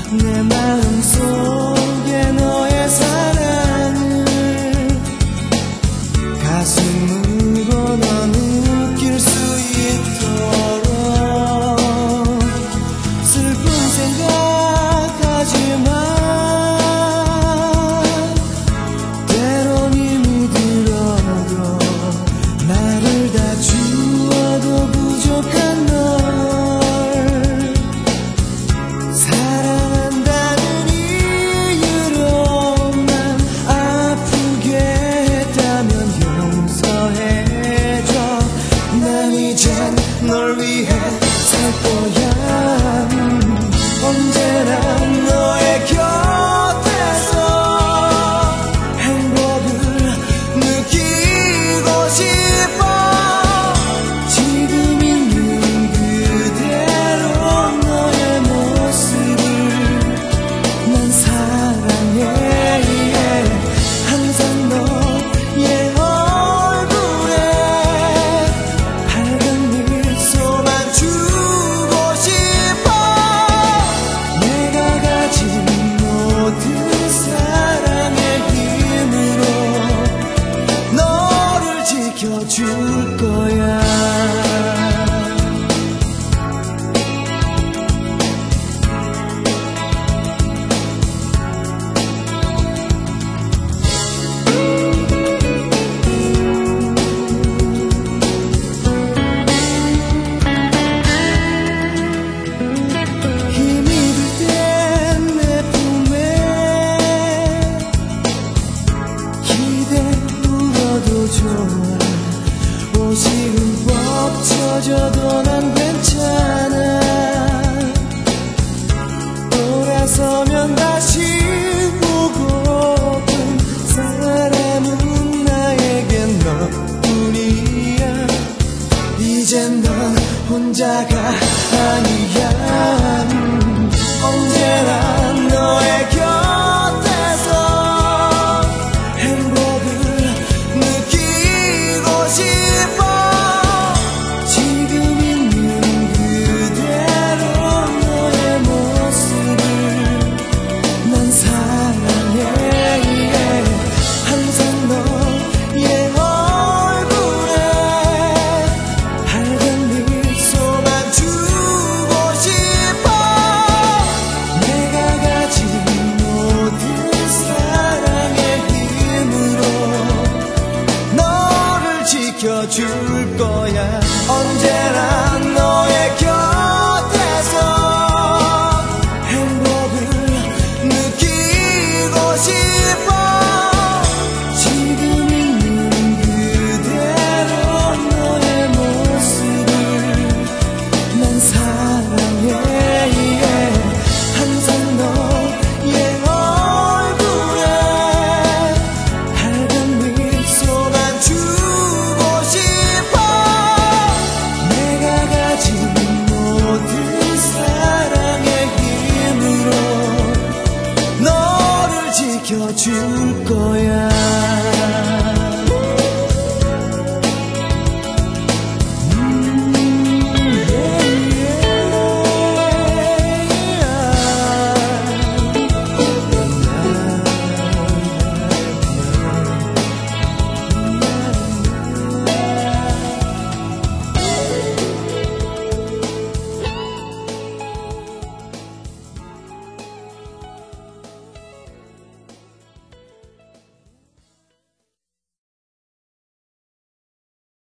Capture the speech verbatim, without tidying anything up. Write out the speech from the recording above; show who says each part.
Speaker 1: 내 마음속에 너의 사랑을 가슴으로 너 느낄 수 있도록 슬픈 생각하지마. 때론 힘이 들어도 나를 다 주어도 부족한 널 사랑한다는 이유로만 아프게 했다면 용서해줘. 난 이젠 널 위해 살 거야. 언제나 너의 곁에서 행복을 느끼고 싶어. 지금 있는 그대로 너의 모습을 난 사랑해. 항상 너의 얼굴에 밝은 미소만 주고 싶어. 내가 가진 모든 사랑의 힘으로 너를 지켜줄 거야. 힘이 들 땐 내 품에 기대 울어도 좋아. 옷이 흠뻑 젖어도 난 괜찮아. 돌아서면 다시 보고픈 사람은 나에겐 너뿐이야. 이젠 넌 혼자가 아니야. 언제나 너의 곁에서 행복을 느끼고 싶어. 지금 있는 그대로 너의 모습을 난 사랑해. 항상 너의 얼굴에 밝은 미소만 주고 싶어. 내가 가진 모든 사랑의 힘으로 너를 지켜줄 거야. 언제나 너의 곁에서 행복을 느끼고 싶어. 지금 있는 그대로 너의 모습을 난 사랑해. 항상 너의 얼굴에 밝은 미소만 주고 싶어. 내가 가진 모든 사랑의 힘으로 너를 지켜줄 거야.